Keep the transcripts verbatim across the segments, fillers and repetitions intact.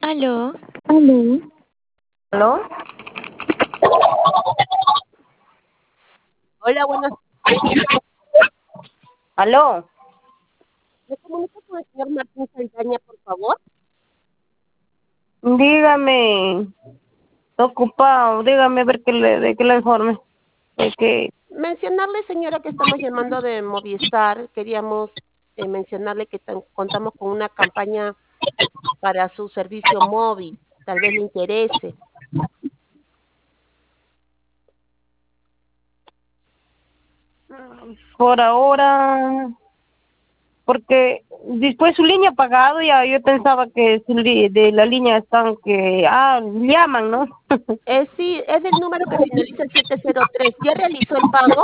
Aló. Aló. ¿Aló? Hola, buenas. ¿Aló? ¿Me comunico con el señor Martín Saldaña, por favor? Dígame, está ocupado, dígame a ver qué le, de qué le informe. Es que, Mencionarle, señora, que estamos llamando de Movistar. Queríamos eh, mencionarle que tan- contamos con una campaña para su servicio móvil. Tal vez le interese. por ahora, porque después su línea ha pagado, ya yo pensaba que su li- de la línea están que, ah, llaman, ¿no? Eh, sí, es del número que finaliza en siete cero tres. ¿Ya realizó el pago?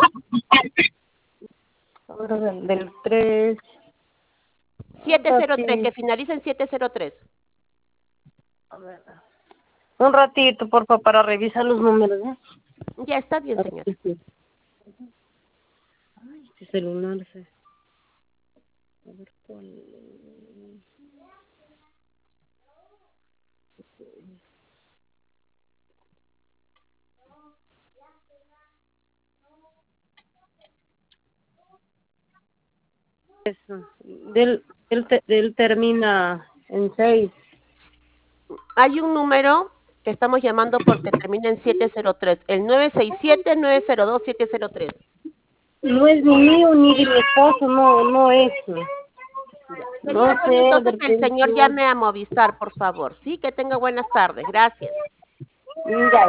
Ahora del, del tres, un siete cero tres, que ratito, finaliza en siete cero tres. a ver, un ratito, por favor, para revisar los números, ¿eh? Ya está bien, señora. Ay, este celular se... A ver cuál... Eso. Del, del, te- del termina en seis. Hay un número que estamos llamando porque termina en siete cero tres. El nueve seis siete, nueve cero dos, siete cero tres. No es ni mío ni de mi esposo, no, no es. Ya. No Sería bueno sé, de entonces que el repente. señor llame a Movistar, por favor. Sí, que tenga buenas tardes. Gracias. Ya.